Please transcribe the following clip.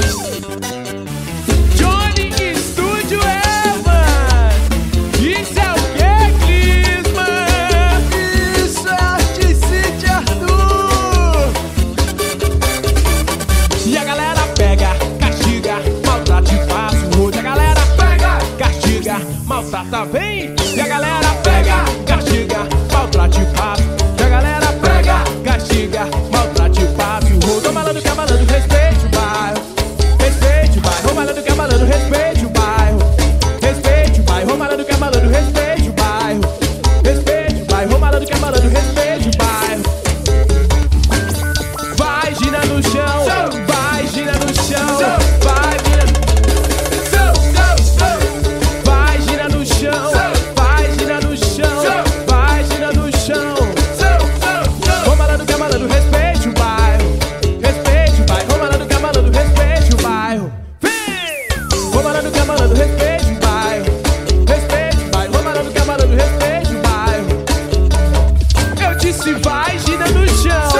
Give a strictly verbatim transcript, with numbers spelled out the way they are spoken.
Johnny Estúdio Evan. Isso é o que, Clisman? Isso é Articite Arthur. E a galera pega, castiga, maltrata e faz o rodo. A galera pega, castiga, maltrata, vem. E a galera pega, castiga, maltrata e faz. E a galera pega, castiga, maltrata e faz o rodo. Ô malandro que é malandro, respeite o bairro. Respeite o bairro, ô malandro que é malandro, respeite o bairro. Respeite o bairro, ô malandro que é malandro, respeite o bairro. Respeite o bairro, ô malandro que é malandro, respeite o bairro. Vai, gira no chão, vai, gira no chão, vai, gira. Vai, gira no chão, vai, gira no chão, vai, gira no chão. Ô malandro que é malandro, respeite o bairro. Respeite o bairro, ô malandro que é malandro, respeite o bairro. Vem! Ô malandro que é malandro, respeite o bairro. Respeite o bairro, ô malandro que é malandro, respeite o bairro. Eu disse vai, gira no chão.